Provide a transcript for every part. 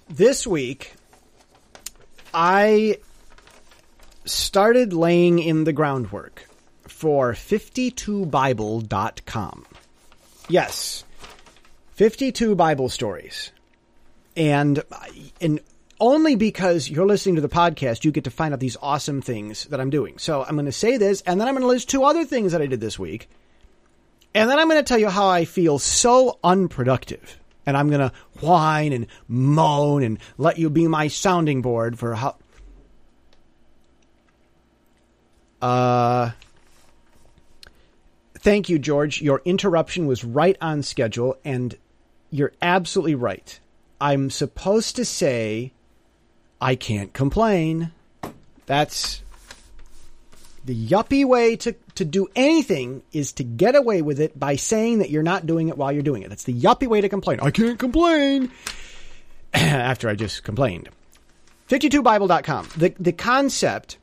this week, I started laying in the groundwork for 52bible.com. Yes, 52 Bible stories. And only because you're listening to the podcast, you get to find out these awesome things that I'm doing. So I'm going to say this, and then I'm going to list 2 other things that I did this week. And then I'm going to tell you how I feel so unproductive. And I'm going to whine and moan and let you be my sounding board for how... Thank you, George. Your interruption was right on schedule, and you're absolutely right. I'm supposed to say, I can't complain. That's the yuppie way to do anything, is to get away with it by saying that you're not doing it while you're doing it. That's the yuppie way to complain. I can't complain. After I just complained. 52bible.com. The concept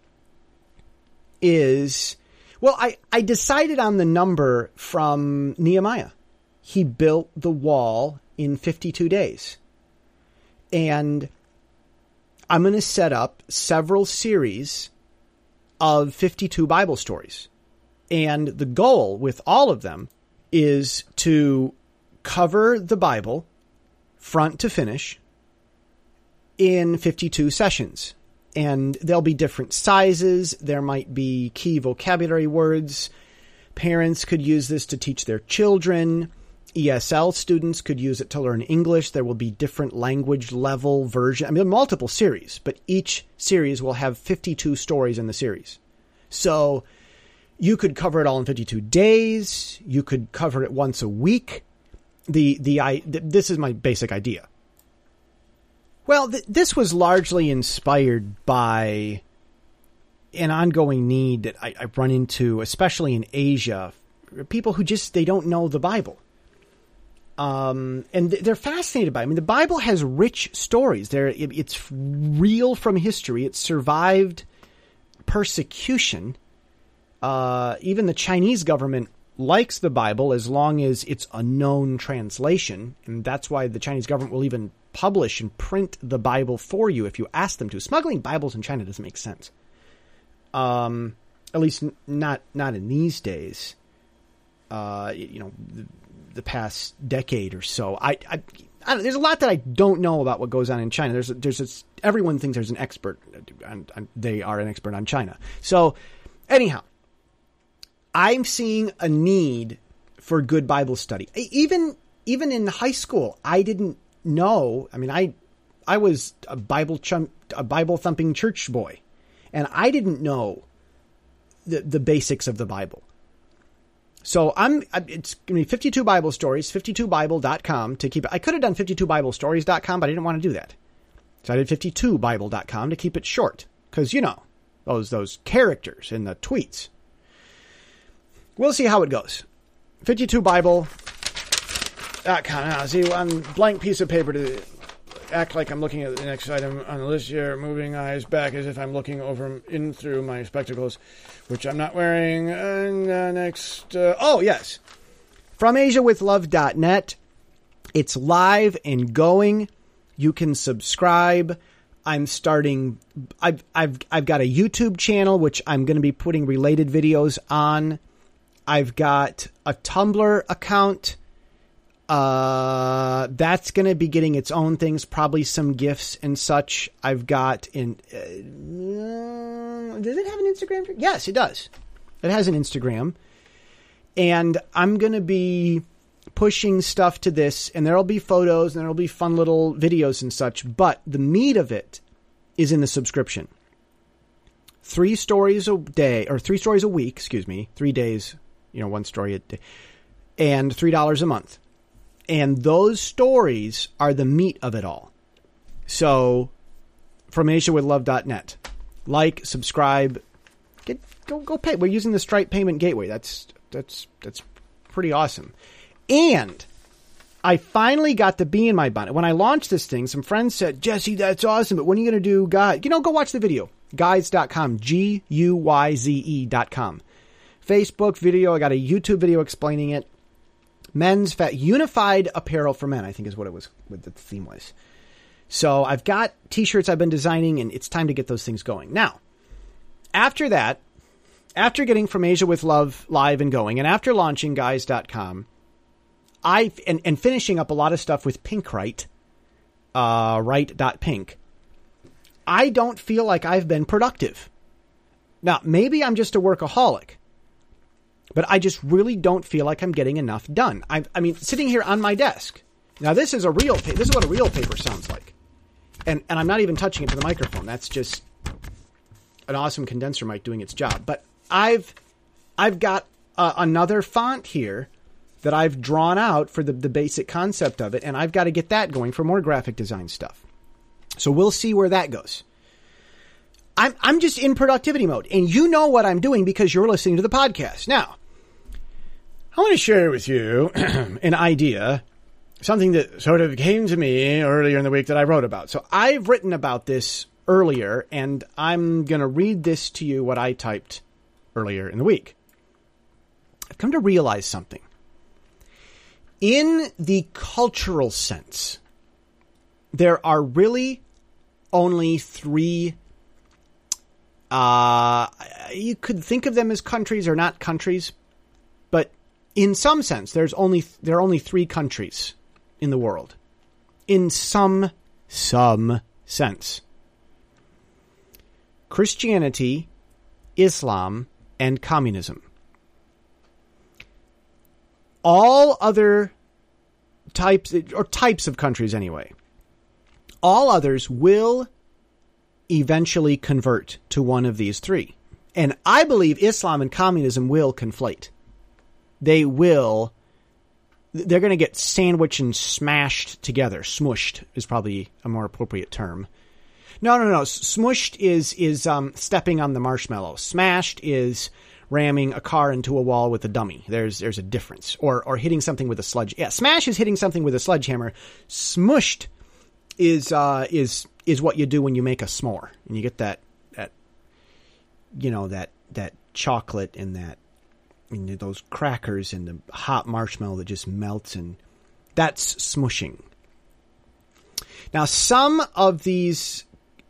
is, well, I decided on the number from Nehemiah. He built the wall in 52 days. And I'm going to set up several series of 52 Bible stories. And the goal with all of them is to cover the Bible front to finish in 52 sessions. And there'll be different sizes. There might be key vocabulary words. Parents could use this to teach their children. ESL students could use it to learn English. There will be different language level version. I mean, multiple series, but each series will have 52 stories in the series. So you could cover it all in 52 days. You could cover it once a week. This is my basic idea. Well, this was largely inspired by an ongoing need that I run into, especially in Asia. People who they don't know the Bible. And they're fascinated by it. I mean, the Bible has rich stories. It's real from history. It survived persecution. Even the Chinese government likes the Bible as long as it's a known translation. And that's why the Chinese government will even publish and print the Bible for you if you ask them to. Smuggling Bibles in China doesn't make sense. At least not in these days. The past decade or so. I don't know, there's a lot that I don't know about what goes on in China. Everyone thinks there's an expert, and they are an expert on China. So anyhow, I'm seeing a need for good Bible study. Even in high school, I didn't know. I mean, I was a Bible thumping church boy, and I didn't know the basics of the Bible. So it's going to be 52 Bible stories, 52bible.com to keep it. I could have done 52biblestories.com, but I didn't want to do that. So I did 52bible.com to keep it short. Because, those characters in the tweets. We'll see how it goes. 52bible.com. Now, see, one blank piece of paper to act like I'm looking at the next item on the list here, moving eyes back as if I'm looking over in through my spectacles, which I'm not wearing. And next, yes. FromAsiaWithLove.net. It's live and going. You can subscribe. I'm starting. I've got a YouTube channel, which I'm going to be putting related videos on. I've got a Tumblr account. That's going to be getting its own things, probably some GIFs and such. I've got does it have an Instagram? Yes, it does. It has an Instagram. And I'm going to be pushing stuff to this, and there'll be photos and there'll be fun little videos and such, but the meat of it is in the subscription. 3 stories a day, or 3 stories a week, 3 days, 1 story a day, and $3 a month. And those stories are the meat of it all. So, FromAsiaWithLove.net. Like, subscribe, go pay. We're using the Stripe payment gateway. That's pretty awesome. And I finally got the bee in my bonnet. When I launched this thing, some friends said, Jesse, that's awesome, but when are you going to do guides? Go watch the video. Guides.com. GUYZE.com. Facebook video. I got a YouTube video explaining it. Unified apparel for men, I think is what the theme was. So I've got t-shirts I've been designing, and it's time to get those things going. Now, after that, after getting From Asia with Love live and going, and after launching guys.com, and finishing up a lot of stuff with Pinkwright, write.pink, I don't feel like I've been productive. Now, maybe I'm just a workaholic, but I just really don't feel like I'm getting enough done. I mean, sitting here on my desk. Now, this is what a real paper sounds like. And I'm not even touching it to the microphone. That's just an awesome condenser mic doing its job. But I've got another font here that I've drawn out for the basic concept of it, and I've got to get that going for more graphic design stuff. So we'll see where that goes. I'm just in productivity mode, and you know what I'm doing because you're listening to the podcast. Now, I want to share with you an idea, something that sort of came to me earlier in the week that I wrote about. So I've written about this earlier, and I'm going to read this to you, what I typed earlier in the week. I've come to realize something. In the cultural sense, there are really only three, you could think of them as countries or not countries, but in some sense, there are only three countries in the world. In some sense. Christianity, Islam, and communism. All other types of countries anyway, all others will eventually convert to one of these three. And I believe Islam and communism will conflate. They're going to get sandwiched and smashed together. Smushed is probably a more appropriate term. No. Smushed is stepping on the marshmallow. Smashed is ramming a car into a wall with a dummy. There's a difference. Or hitting something with a sledge. Yeah, smash is hitting something with a sledgehammer. Smushed is what you do when you make a s'more. And you get that chocolate and those crackers and the hot marshmallow that just melts, and that's smushing. Now, some of these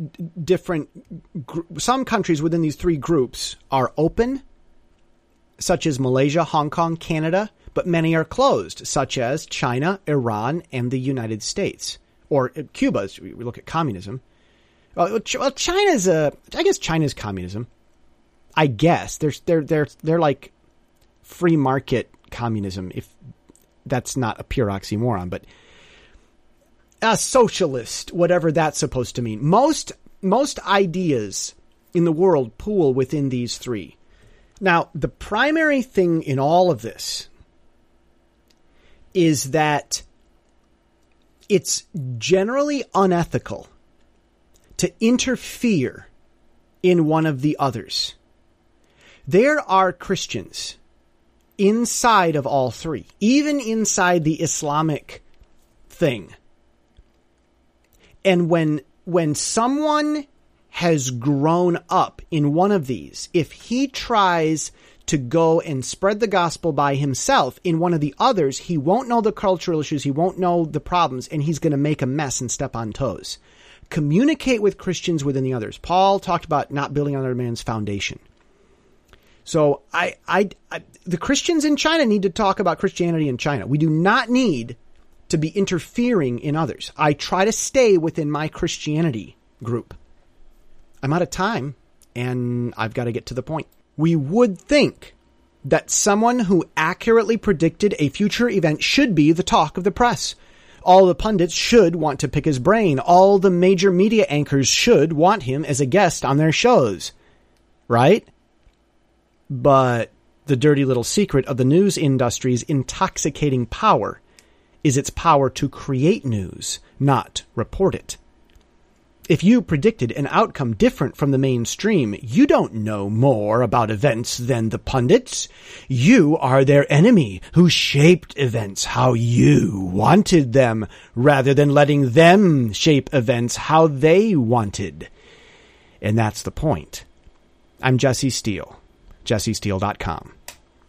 some countries within these three groups are open, such as Malaysia, Hong Kong, Canada, but many are closed, such as China, Iran, and the United States. Or Cuba, as we look at communism. Well, China's I guess China's communism. I guess they're like free market communism, if that's not a pure oxymoron, but a socialist, whatever that's supposed to mean. Most ideas in the world pool within these three. Now, the primary thing in all of this is that it's generally unethical to interfere in one of the others. There are Christians inside of all three, even inside the Islamic thing. And when someone has grown up in one of these, if he tries to go and spread the gospel by himself in one of the others, he won't know the cultural issues, he won't know the problems, and he's going to make a mess and step on toes. Communicate with Christians within the others. Paul talked about not building on another man's foundation. So the Christians in China need to talk about Christianity in China. We do not need to be interfering in others. I try to stay within my Christianity group. I'm out of time, and I've got to get to the point. We would think that someone who accurately predicted a future event should be the talk of the press. All the pundits should want to pick his brain. All the major media anchors should want him as a guest on their shows. Right? But the dirty little secret of the news industry's intoxicating power is its power to create news, not report it. If you predicted an outcome different from the mainstream, you don't know more about events than the pundits. You are their enemy who shaped events how you wanted them, rather than letting them shape events how they wanted. And that's the point. I'm Jesse Steele, jessesteele.com.